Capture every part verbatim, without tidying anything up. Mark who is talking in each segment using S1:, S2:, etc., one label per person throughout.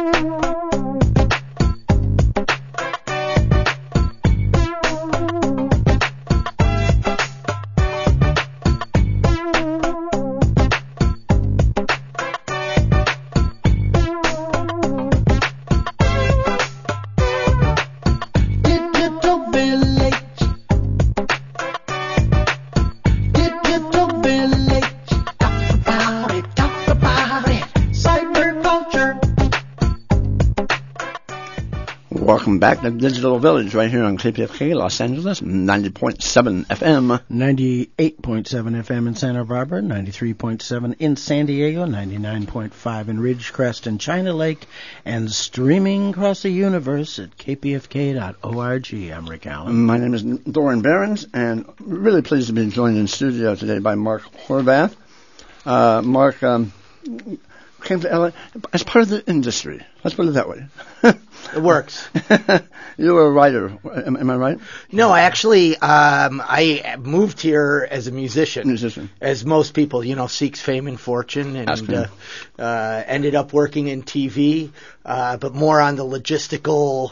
S1: Welcome back to Digital Village right here on K P F K Los Angeles, ninety point seven F M.
S2: ninety-eight point seven F M in Santa Barbara, ninety-three point seven in San Diego, ninety-nine point five in Ridgecrest and China Lake, and streaming across the universe at k p f k dot org. I'm Rick Allen.
S1: My name is Doran Behrens, and really pleased to be joined in studio today by Mark Horvath. Uh, Mark um, came to L A as part of the industry. Let's put it that way.
S3: It works.
S1: You were a writer, am, am I right?
S3: No, actually, um, I moved here as a musician.
S1: Musician.
S3: As most people, you know, seeks fame and fortune, and uh, uh, ended up working in T V, uh, but more on the logistical,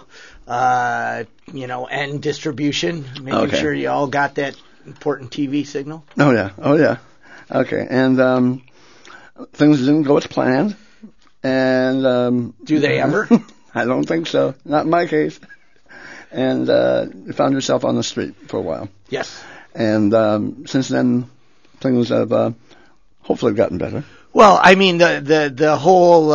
S3: uh, you know, end distribution, making
S1: okay.
S3: sure you all got that important T V signal.
S1: Oh, yeah. Oh, yeah. Okay. And um, things didn't go as planned. And um,
S3: do they ever?
S1: I don't think so. Not in my case. And uh, you found yourself on the street for a while.
S3: Yes.
S1: And um, since then, things have uh, hopefully gotten better.
S3: Well, I mean, the the the whole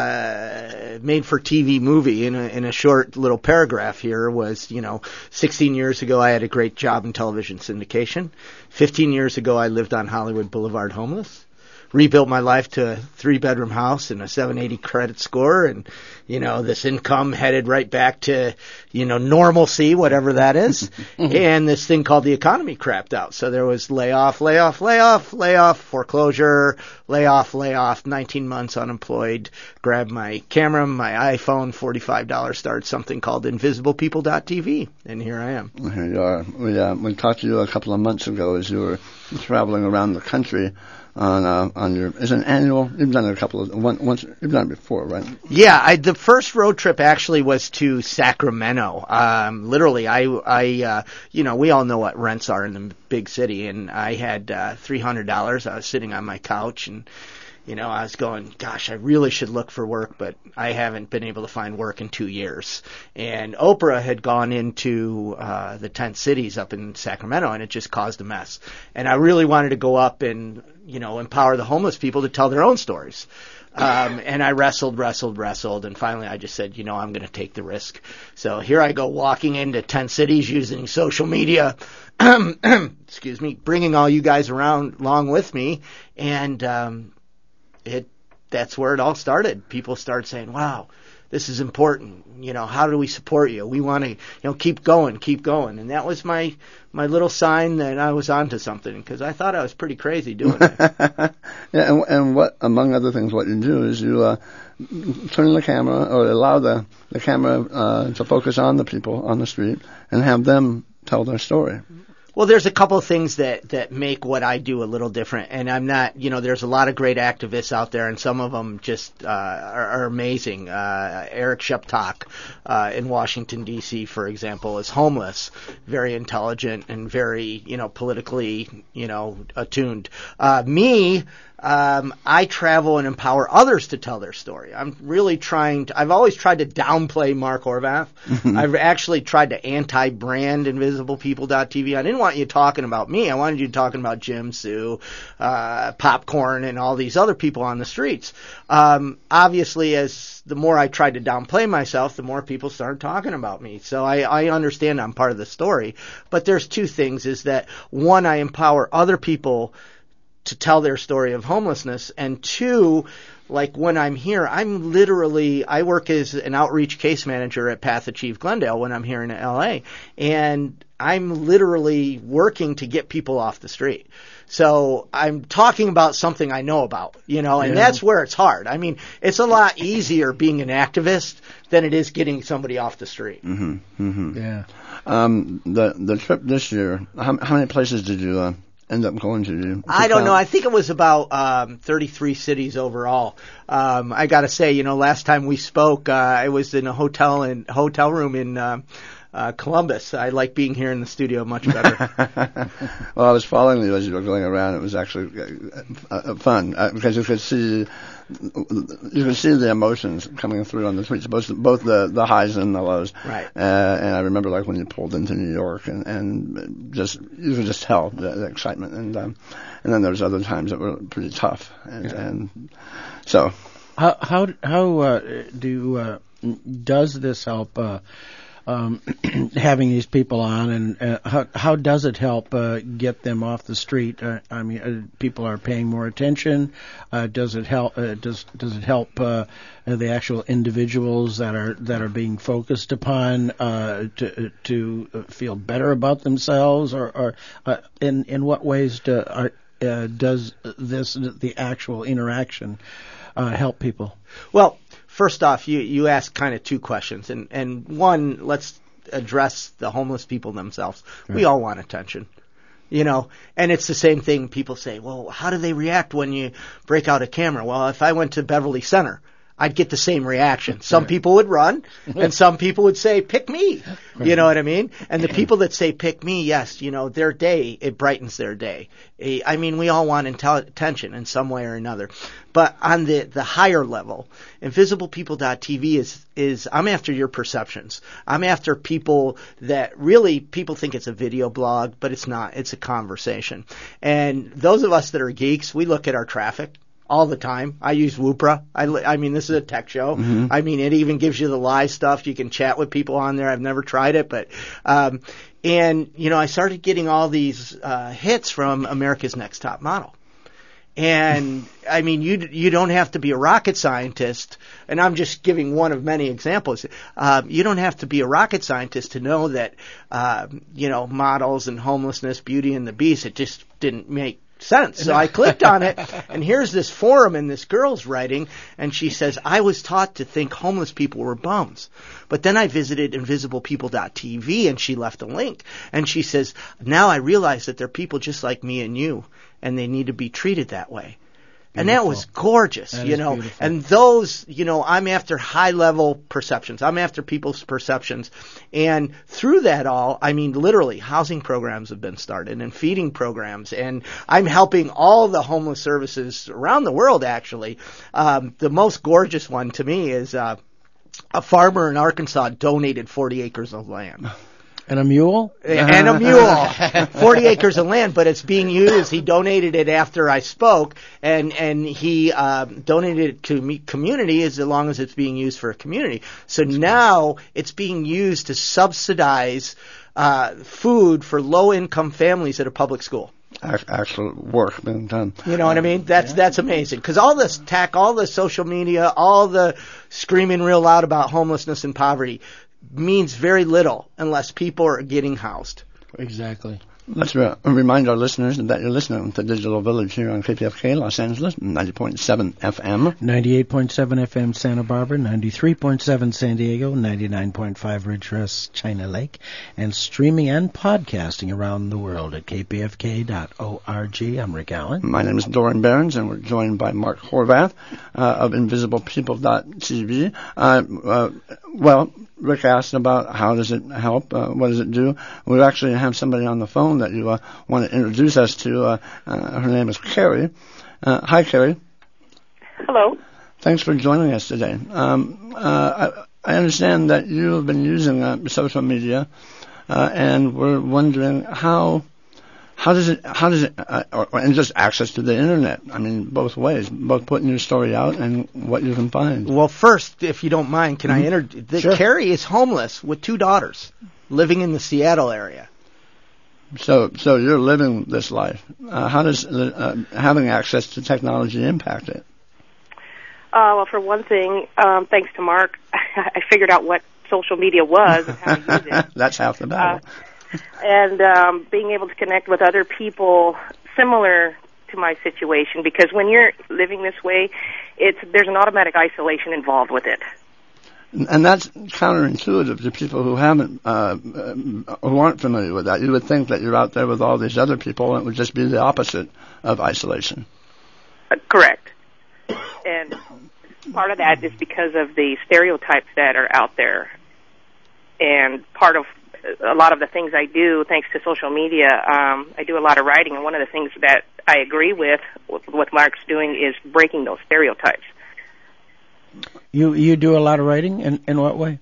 S3: uh, made-for-T V movie in a in a short little paragraph here was, you know, sixteen years ago I had a great job in television syndication. fifteen years ago I lived on Hollywood Boulevard homeless. Rebuilt my life to a three-bedroom house and a seven eighty credit score, and, you know, this income headed right back to, you know, normalcy, whatever that is. And this thing called the economy crapped out. So there was layoff, layoff, layoff, layoff, foreclosure, layoff, layoff, nineteen months unemployed. Grabbed my camera, my iPhone, forty-five dollars, started something called invisible people dot t v, and here I am.
S1: Here you are. We, uh, we talked to you a couple of months ago as you were traveling around the country. On uh, on your is an annual. You've done it a couple of one, once. You've done it before, right?
S3: Yeah, I, the first road trip actually was to Sacramento. Um, literally, I I uh, you know we all know what rents are in the big city, and I had uh, three hundred dollars. I was sitting on my couch and. You know, I was going, gosh, I really should look for work, but I haven't been able to find work in two years. And Oprah had gone into uh, the tent cities up in Sacramento, and it just caused a mess. And I really wanted to go up and, you know, empower the homeless people to tell their own stories. Um, and I wrestled, wrestled, wrestled, and finally I just said, you know, I'm going to take the risk. So here I go walking into tent cities using social media, excuse me, bringing all you guys around along with me, and um It that's where it all started. People started saying, wow, this is important. You know, how do we support you? We want to, you know, keep going, keep going. And that was my, my little sign that I was onto something, because I thought I was pretty crazy doing it.
S1: Yeah, and, and what, among other things, what you do is you uh, turn the camera or allow the, the camera uh, to focus on the people on the street and have them tell their story.
S3: Well, there's a couple of things that, that make what I do a little different, and I'm not, you know, there's a lot of great activists out there, and some of them just uh, are, are amazing. Uh, Eric Sheptock uh, in Washington, D C, for example, is homeless, very intelligent and very, you know, politically, you know, attuned. Uh, me, Um, I travel and empower others to tell their story. I'm really trying to, I've always tried to downplay Mark Horvath. Mm-hmm. I've actually tried to anti-brand invisible people dot t v. I didn't want you talking about me. I wanted you talking about Jim, Sue, uh, Popcorn, and all these other people on the streets. Um, obviously, as the more I tried to downplay myself, the more people started talking about me. So I, I understand I'm part of the story. But there's two things, is that one, I empower other people to tell their story of homelessness, and two, like when I'm here, I'm literally, I work as an outreach case manager at Path Achieve Glendale when I'm here in L A, and I'm literally working to get people off the street. So I'm talking about something I know about, you know, and yeah. That's where it's hard. I mean, it's a lot easier being an activist than it is getting somebody off the street.
S1: Mm-hmm. Mm-hmm.
S2: Yeah.
S1: Um, the the trip this year, how, how many places did you uh, end up going to you?
S3: I don't know. I think it was about um, thirty-three cities overall. Um, I got to say, you know, last time we spoke, uh, I was in a hotel in hotel room in uh, uh, Columbus. I like being here in the studio much better.
S1: Well, I was following you as you were going around. It was actually uh, uh, fun uh, because you could see you could see the emotions coming through on the tweets, both both the, the highs and the lows.
S3: Right.
S1: Uh, and I remember like when you pulled into New York, and, and just you could just tell the, the excitement. And um, and then there was other times that were pretty tough. And, yeah. and so
S2: how how how uh, do uh, does this help? Uh, Um, having these people on, and uh, how, how does it help uh, get them off the street? Uh, I mean, uh, people are paying more attention. Uh, does it help? Uh, does does it help uh, the actual individuals that are that are being focused upon uh, to to feel better about themselves, or, or uh, in in what ways do, are, uh, does this the actual interaction uh, help people?
S3: Well, first off, you, you asked kind of two questions, and, and one, let's address the homeless people themselves. Right. We all want attention, you know, and it's the same thing. People say, well, how do they react when you break out a camera? Well, if I went to Beverly Center, I'd get the same reaction. Some right. people would run, and some people would say, pick me. Right. You know what I mean? And the people that say, pick me, yes, you know, their day, it brightens their day. I mean, we all want intel- attention in some way or another. But on the, the higher level, invisible people dot t v is, is, I'm after your perceptions. I'm after people that really, people think it's a video blog, but it's not. It's a conversation. And those of us that are geeks, we look at our traffic all the time. I use Woopra. I, I mean, this is a tech show. Mm-hmm. I mean, it even gives you the live stuff. You can chat with people on there. I've never tried it, but, um, and, you know, I started getting all these, uh, hits from America's Next Top Model. And, I mean, you, you don't have to be a rocket scientist, and I'm just giving one of many examples. Um, you don't have to be a rocket scientist to know that, uh, you know, models and homelessness, Beauty and the Beast, it just didn't make sense. So I clicked on it, and here's this forum, and this girl's writing, and she says, I was taught to think homeless people were bums. But then I visited invisible people dot t v, and she left a link. And she says, now I realize that they're people just like me and you, and they need to be treated that way. Beautiful. And that was gorgeous, that you know. Beautiful. And those, you know, I'm after high-level perceptions. I'm after people's perceptions. And through that all, I mean, literally, housing programs have been started and feeding programs. And I'm helping all the homeless services around the world, actually. Um, the most gorgeous one to me is uh, a farmer in Arkansas donated forty acres of land.
S2: And a mule?
S3: And a mule. forty acres of land, but it's being used. He donated it after I spoke, and, and he uh, donated it to me community as long as it's being used for a community. So now it's being used to subsidize uh, food for low-income families at a public school.
S1: Actual work being done.
S3: You know what I mean? That's yeah. that's amazing. Because all this tech, all the social media, all the screaming real loud about homelessness and poverty means very little unless people are getting housed.
S2: Exactly.
S1: Let's re- remind our listeners that you're listening to Digital Village here on K P F K Los Angeles, ninety point seven F M.
S2: ninety-eight point seven F M Santa Barbara, ninety-three point seven San Diego, ninety-nine point five Ridgecrest, China Lake, and streaming and podcasting around the world at k p f k dot org. I'm Rick Allen.
S1: My name is Doran Behrens, and we're joined by Mark Horvath uh, of invisible people dot t v. Uh, uh, well, Rick asked about how does it help, uh, what does it do. We actually have somebody on the phone that you uh, want to introduce us to. Uh, uh, her name is Carrie. Uh, hi, Carrie.
S4: Hello.
S1: Thanks for joining us today. Um, uh, I, I understand that you have been using uh, social media, uh, and we're wondering how how does it how does it uh, or, and just access to the internet. I mean, both ways, both putting your story out and what you can find.
S3: Well, first, if you don't mind, can mm-hmm. I introduce?
S1: Sure.
S3: Carrie is homeless with two daughters, living in the Seattle area.
S1: So, so you're living this life. Uh, how does uh, having access to technology impact it?
S4: Uh, well, for one thing, um, thanks to Mark, I figured out what social media was and how to use it.
S1: That's half the battle.
S4: Uh, and um, being able to connect with other people similar to my situation, because when you're living this way, it's there's an automatic isolation involved with it.
S1: And that's counterintuitive to people who haven't, uh, who aren't familiar with that. You would think that you're out there with all these other people, and it would just be the opposite of isolation.
S4: Uh, correct. And part of that is because of the stereotypes that are out there. And part of a lot of the things I do, thanks to social media, um, I do a lot of writing, and one of the things that I agree with, with what Mark's doing, is breaking those stereotypes.
S2: You you do a lot of writing? In, in what way?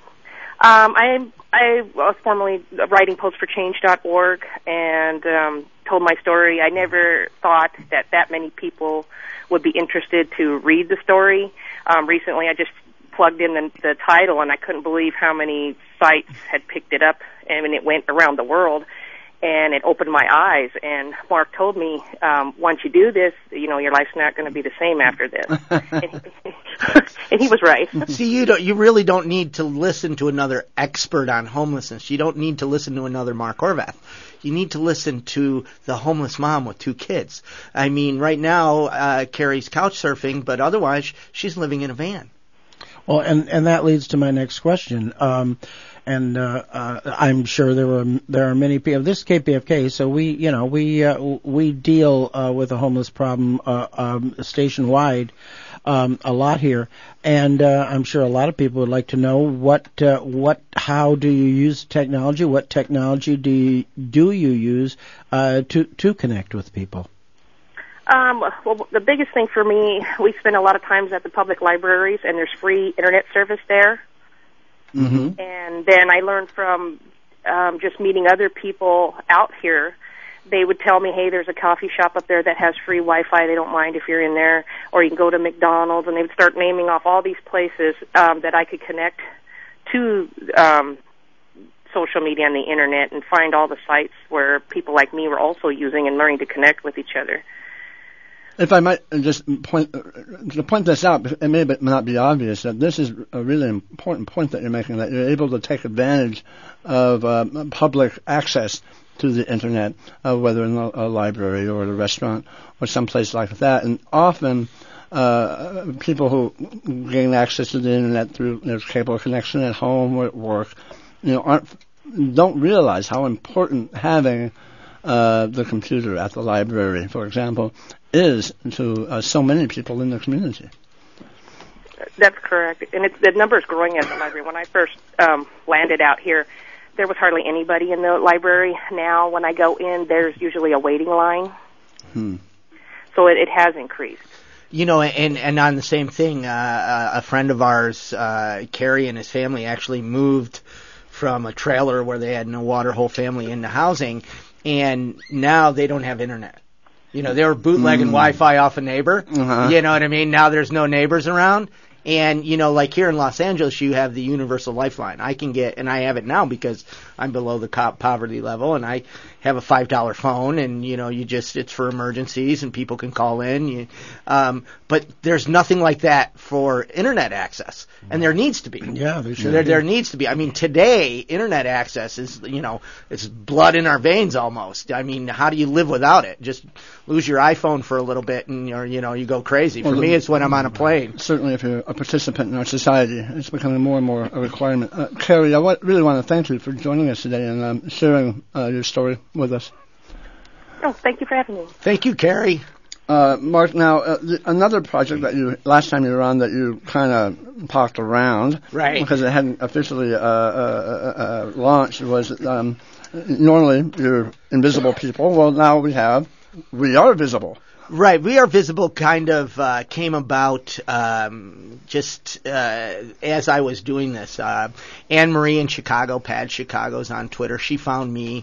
S4: Um, I I was formerly writing posts for change dot org and um, told my story. I never thought that that many people would be interested to read the story. Um, recently, I just plugged in the, the title, and I couldn't believe how many sites had picked it up, and it went around the world. And it opened my eyes. And Mark told me, um, once you do this, you know, your life's not going to be the same after this. and, he, and he was right.
S3: See, you don't, you really don't need to listen to another expert on homelessness. You don't need to listen to another Mark Horvath. You need to listen to the homeless mom with two kids. I mean, right now, uh, Carrie's couch surfing, but otherwise, she's living in a van.
S2: Well, and, and that leads to my next question. Um, and uh, uh, I'm sure there were there are many people. This is K P F K, so we you know we uh, we deal uh, with the homeless problem uh, um, station-wide um, a lot here, and uh, I'm sure a lot of people would like to know what uh, what how do you use technology? What technology do you, do you use uh, to to connect with people?
S4: Um, well, the biggest thing for me, we spend a lot of times at the public libraries, and there's free internet service there.
S1: Mm-hmm.
S4: And then I learned from um, just meeting other people out here. They would tell me, hey, there's a coffee shop up there that has free Wi-Fi. They don't mind if you're in there. Or you can go to McDonald's, and they would start naming off all these places um, that I could connect to um, social media and the internet and find all the sites where people like me were also using and learning to connect with each other.
S1: If I might just point to point this out, it may not be obvious that this is a really important point that you're making, that you're able to take advantage of uh, public access to the internet, uh, whether in a, a library or at a restaurant or someplace like that. And often uh, people who gain access to the internet through their cable connection at home or at work, you know, aren't don't realize how important having uh, the computer at the library, for example, is to uh, so many people in the community.
S4: That's correct. And it's, the number is growing at the library. When I first um, landed out here, there was hardly anybody in the library. Now, when I go in, there's usually a waiting line.
S1: Hmm.
S4: So it, it has increased.
S3: You know, and, and on the same thing, uh, a friend of ours, uh, Kerry and his family actually moved from a trailer where they had no water, whole family into housing, and now they don't have internet. You know, they were bootlegging mm. Wi-Fi off a neighbor.
S1: Uh-huh.
S3: You know what I mean? Now there's no neighbors around. And, you know, like here in Los Angeles, you have the universal lifeline. I can get, and I have it now because I'm below the co- poverty level, and I have a five dollar phone, and, you know, you just, it's for emergencies, and people can call in. You, um, but there's nothing like that for internet access, and there needs to be.
S2: Yeah, there should
S3: there,
S2: be.
S3: there needs to be. I mean, today, internet access is, you know, it's blood in our veins almost. I mean, how do you live without it? Just lose your iPhone for a little bit, and, you're, you know, you go crazy. For well, me, it's when I'm on a plane.
S1: Certainly, if you're a participant in our society, it's becoming more and more a requirement. Uh, Carrie, I w- really want to thank you for joining us today and um, sharing uh, your story with us.
S4: Oh, thank you for having me.
S3: Thank you, Carrie.
S1: Uh, Mark, now, uh, the, another project that you, last time you were on, that you kind of talked around,
S3: right,
S1: because it hadn't officially uh, uh, uh, launched, was um, normally you're invisible people. Well, now we have, we are visible.
S3: Right, We Are Visible kind of uh, came about um, just uh, as I was doing this. Uh, Anne Marie in Chicago, Pad Chicago's on Twitter. She found me.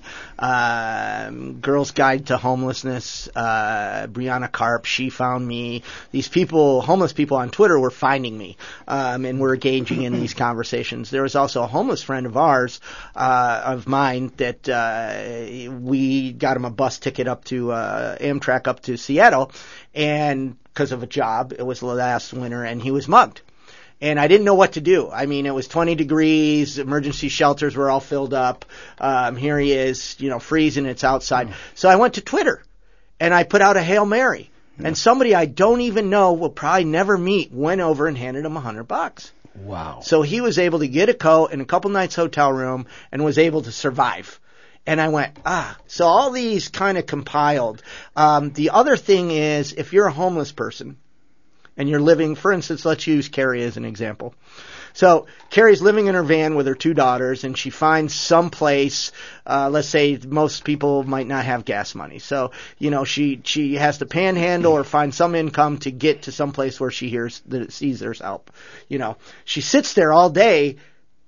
S3: Um, Girls Guide to Homelessness, uh, Brianna Karp, she found me. These people, homeless people on Twitter, were finding me, um, and we're engaging in these conversations. There was also a homeless friend of ours, uh, of mine, that uh, we got him a bus ticket up to uh, Amtrak up to Seattle. And because of a job, it was the last winter, and he was mugged. And I didn't know what to do. I mean, it was twenty degrees, emergency shelters were all filled up. Um, here he is, you know, freezing, it's outside. So I went to Twitter, and I put out a Hail Mary. And somebody I don't even know, will probably never meet, went over and handed him a hundred bucks.
S2: Wow.
S3: So he was able to get a coat and a couple nights hotel room and was able to survive. And I went, ah, so all these kind of compiled. Um, the other thing is, if you're a homeless person and you're living, for instance, let's use Carrie as an example. So Carrie's living in her van with her two daughters, and she finds some place. Uh, let's say most people might not have gas money, so you know she she has to panhandle or find some income to get to some place where she hears that sees there's help. You know, she sits there all day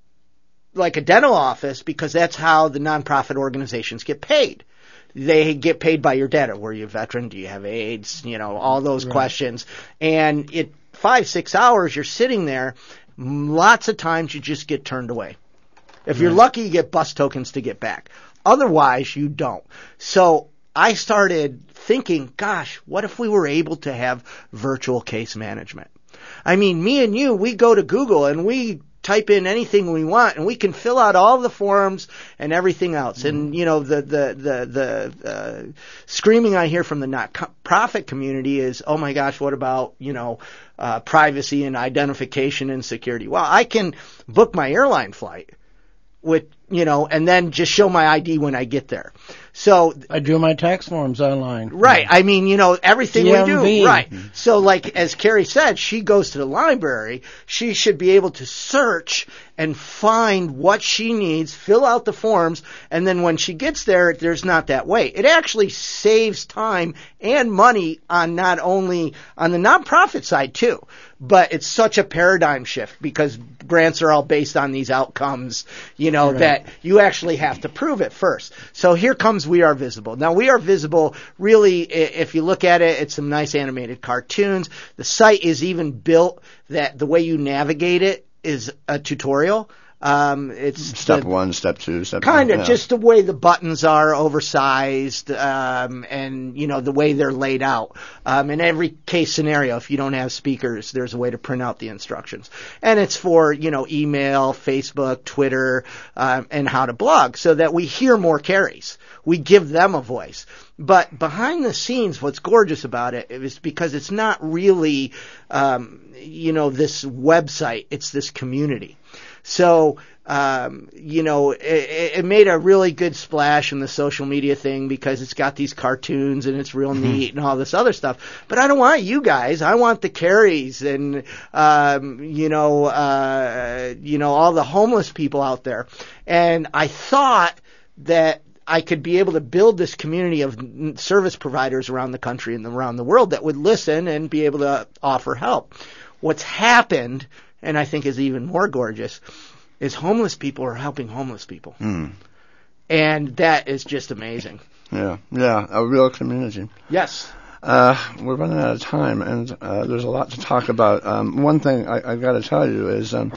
S3: like a dental office because that's how the nonprofit organizations get paid. They get paid by your debtor. Were you a veteran? Do you have AIDS? You know, all those right. questions. And it five six hours you're sitting there. Lots of times you just get turned away. If you're lucky, you get bus tokens to get back. Otherwise, you don't. So I started thinking, gosh, what if we were able to have virtual case management? I mean, me and you, we go to Google and we type in anything we want, and we can fill out all the forms and everything else. Mm. And, you know, the the the, the uh, screaming I hear from the not-profit community is, oh, my gosh, what about, you know, uh, privacy and identification and security? Well, I can book my airline flight with, you know, and then just show my I D when I get there. So
S2: I do my tax forms online.
S3: Right. I mean, you know, everything
S2: D M V.
S3: we do. Right. So like, as Carrie said, she goes to the library. She should be able to search and find what she needs, fill out the forms, and then when she gets there, there's not that wait. It actually saves time and money on not only on the nonprofit side too, but it's such a paradigm shift because grants are all based on these outcomes, you know,
S2: right.
S3: that you actually have to prove it first. So here comes We Are Visible. Now, We Are Visible, really, if you look at it, it's some nice animated cartoons. The site is even built that the way you navigate it is a tutorial. Um, it's
S1: step
S3: the,
S1: one, step two, step
S3: kind of
S1: yeah.
S3: just the way the buttons are oversized, um, and you know the way they're laid out. Um, in every case scenario, if you don't have speakers, there's a way to print out the instructions, and it's for you know email, Facebook, Twitter, um, and how to blog, so that we hear more carries. We give them a voice. But behind the scenes, what's gorgeous about it is because it's not really, um, you know, this website. It's this community. So, um, you know, it, it made a really good splash in the social media thing because it's got these cartoons and it's real neat and all this other stuff. But I don't want you guys. I want the Carries and, um, you know, uh, you know, all the homeless people out there. And I thought that I could be able to build this community of service providers around the country and around the world that would listen and be able to offer help. What's happened, and I think is even more gorgeous, is homeless people are helping homeless people.
S1: Mm.
S3: And that is just amazing.
S1: Yeah, yeah, a real community.
S3: Yes.
S1: Uh, we're running out of time, and uh, there's a lot to talk about. Um, one thing I, I got to tell you is, um,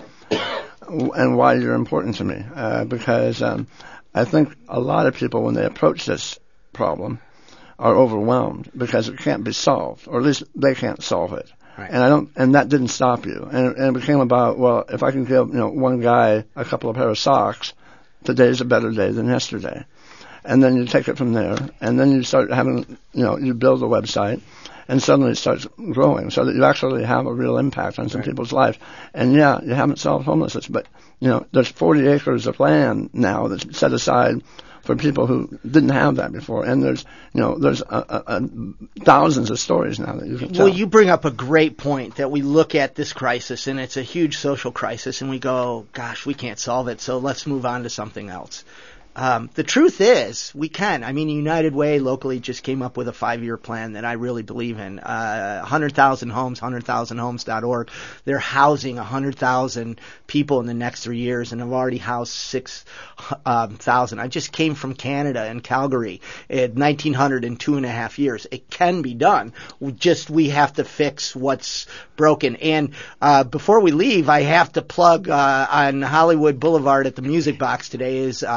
S1: and why you're important to me, uh, because um, I think a lot of people, when they approach this problem, are overwhelmed because it can't be solved, or at least they can't solve it.
S3: Right.
S1: And I don't, and that didn't stop you. And, and it became about, well, if I can give you know one guy a couple of pair of socks, today's a better day than yesterday. And then you take it from there, and then you start having, you know, you build a website, and suddenly it starts growing, so that you actually have a real impact on some right. people's life. And yeah, you haven't solved homelessness, but you know, there's forty acres of land now that's set aside for people who didn't have that before, and there's, you know, there's a, a, a thousands of stories now that you can tell.
S3: Well, you bring up a great point that we look at this crisis, and it's a huge social crisis, and we go, gosh, we can't solve it, so let's move on to something else. Um, the truth is, we can. I mean, United Way locally just came up with a five-year plan that I really believe in. Uh, one hundred thousand homes, one hundred thousand homes dot org. They're housing one hundred thousand people in the next three years and have already housed six thousand. Um, I just came from Canada and Calgary at nineteen hundred in two and a half years. It can be done. We just we have to fix what's broken. And uh, before we leave, I have to plug uh, on Hollywood Boulevard at the Music Box today is uh, Cupcake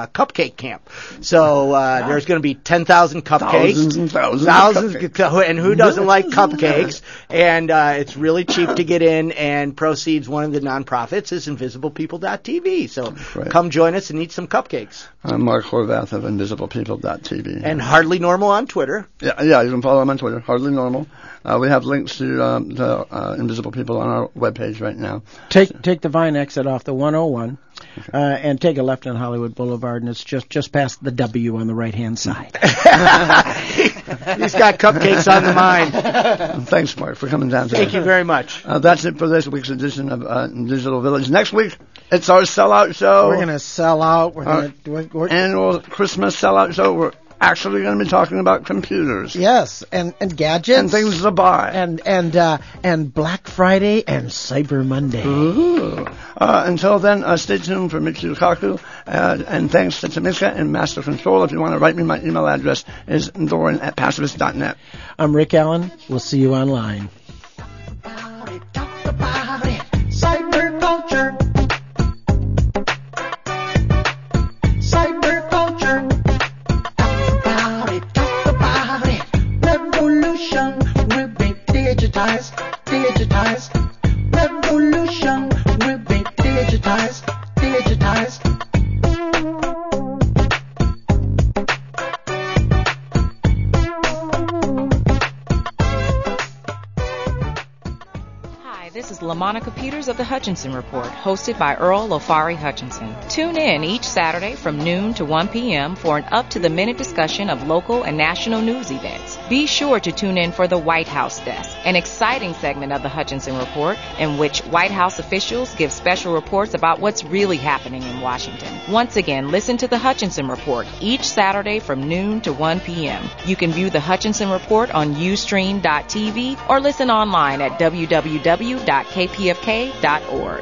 S3: cupcake camp. So uh, there's going to be ten thousand cupcakes.
S1: Thousands and thousands.
S3: Thousands.
S1: Of cupcakes.
S3: And who doesn't like cupcakes? And uh, it's really cheap to get in, and proceeds, one of the nonprofits is invisible people dot t v. So
S1: right.
S3: come join us and eat some cupcakes.
S1: I'm Mark Horvath of invisible people dot t v.
S3: And Hardly Normal on Twitter.
S1: Yeah, yeah, you can follow him on Twitter, Hardly Normal. Uh, we have links to um, the uh, Invisible People on our webpage right now.
S2: Take take the Vine exit off the one oh one, okay. uh, and take a left on Hollywood Boulevard, and it's just, just past the W on the right-hand side.
S3: He's got cupcakes on the mind.
S1: Thanks, Mark, for coming down today.
S3: Thank you very much.
S1: Uh, that's it for this week's edition of uh, Digital Village. Next week, it's our sellout show.
S2: We're going to sell out. We're
S1: Our
S2: going to
S1: annual Christmas sellout show. We're actually going to be talking about computers.
S2: Yes, and, and gadgets.
S1: And things to buy.
S2: And and uh, and Black Friday and Cyber Monday.
S1: Ooh. Uh, until then, uh, stay tuned for Michio Kaku. Uh, and thanks to Tamika and Master Control. If you want to write me, my email address is doran at pacifist dot net.
S2: I'm Rick Allen. We'll see you online.
S5: Cyber culture. Cyber culture. Revolution will be digitized, digitized. Revolution will be digitized, digitized.
S6: This is LaMonica Peters of the Hutchinson Report, hosted by Earl Ofari Hutchinson. Tune in each Saturday from noon to one p.m. for an up-to-the-minute discussion of local and national news events. Be sure to tune in for the White House Desk, an exciting segment of the Hutchinson Report in which White House officials give special reports about what's really happening in Washington. Once again, listen to the Hutchinson Report each Saturday from noon to one p.m. You can view the Hutchinson Report on ustream dot t v or listen online at w w w dot k p f k dot org.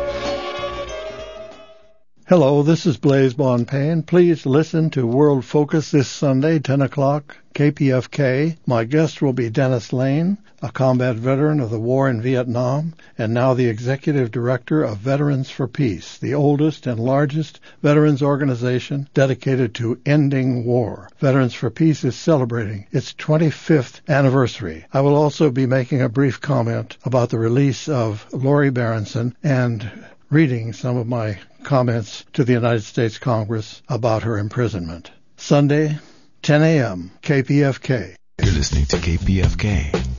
S7: Hello, this is Blaise Bonpane. Please listen to World Focus this Sunday, ten o'clock, K P F K. My guest will be Dennis Lane, a combat veteran of the war in Vietnam, and now the Executive Director of Veterans for Peace, the oldest and largest veterans organization dedicated to ending war. Veterans for Peace is celebrating its twenty-fifth anniversary. I will also be making a brief comment about the release of Lori Berenson and reading some of my comments to the United States Congress about her imprisonment. Sunday, ten a.m., K P F K.
S8: You're listening to K P F K,